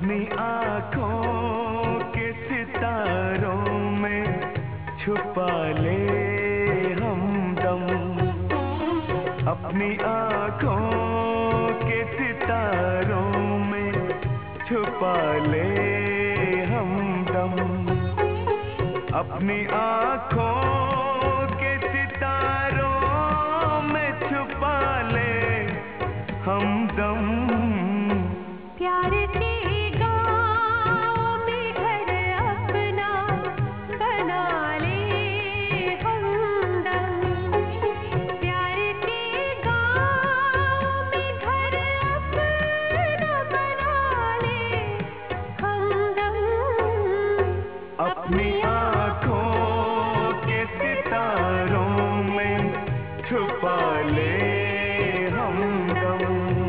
अपनी आँखों के सितारों में छुपा ले हमदम, अपनी आँखों के सितारों में छुपा ले हमदम, अपनी आँखों के सितारों में छुपा ले हमदम। प्यार के गाँव में घर अपना बना ले हमदम, प्यार के गाँव में घर अपना बना ले हमदम। अपनी आँखों के सितारों में छुपा ले हमदम।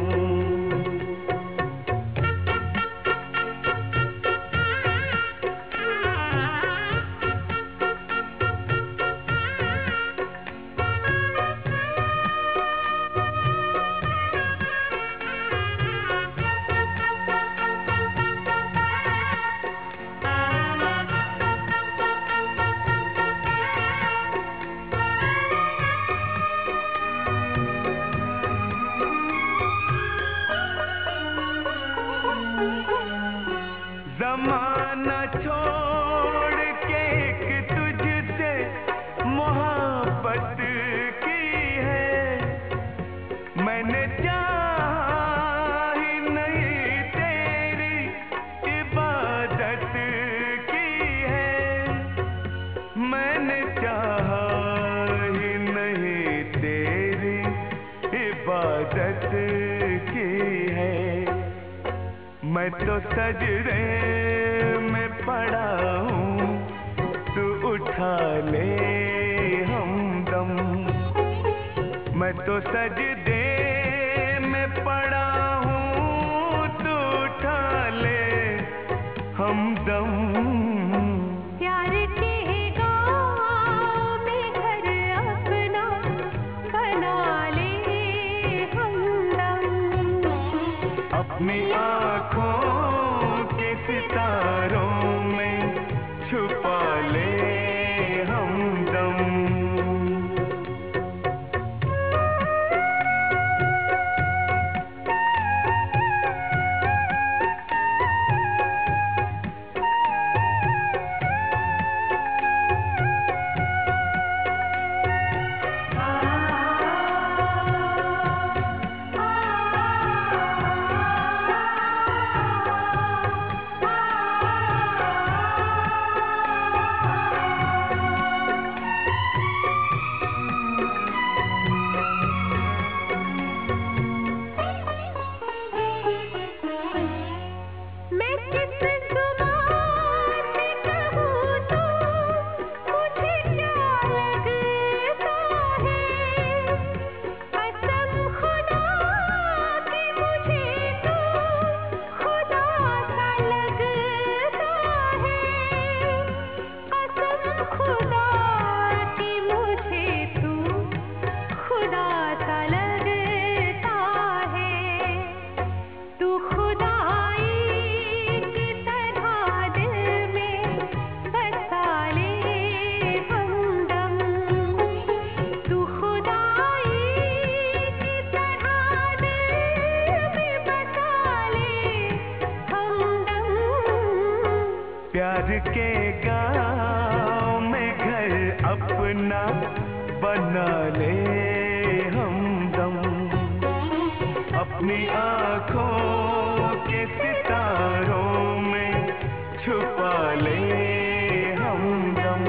ज़माना छोड़ के एक तुझसे मोहब्बत की है, मैंने चाहा ही नहीं तेरी इबादत की है, मैंने चाहा ही नहीं तेरी इबादत की है। मैं तो सजदे में पड़ा हूँ, तू उठा ले हमदम, मैं तो सजदे में पड़ा हूँ, तू उठा ले हमदम। प्यार के गाँव में घर अपना बना ले हमदम, अपनी आँखों के सितारों में छुपा ले हमदम। प्यार के गाँव में घर अपना बना ले हमदम, अपनी आँखों के सितारों में छुपा ले हमदम।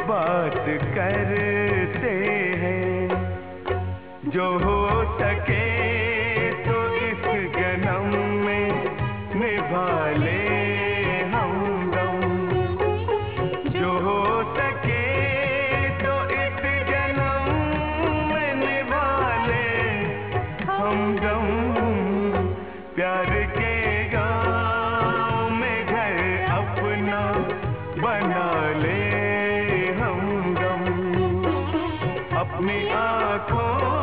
बात करते हैं। जो हो सके तो इस जन्म में निभा ले हमदम। जो हो सके तो इस जन्म में निभा ले हमदम। प्यार के गाँव में घर अपना बना ले हमदम। अपनी आँखों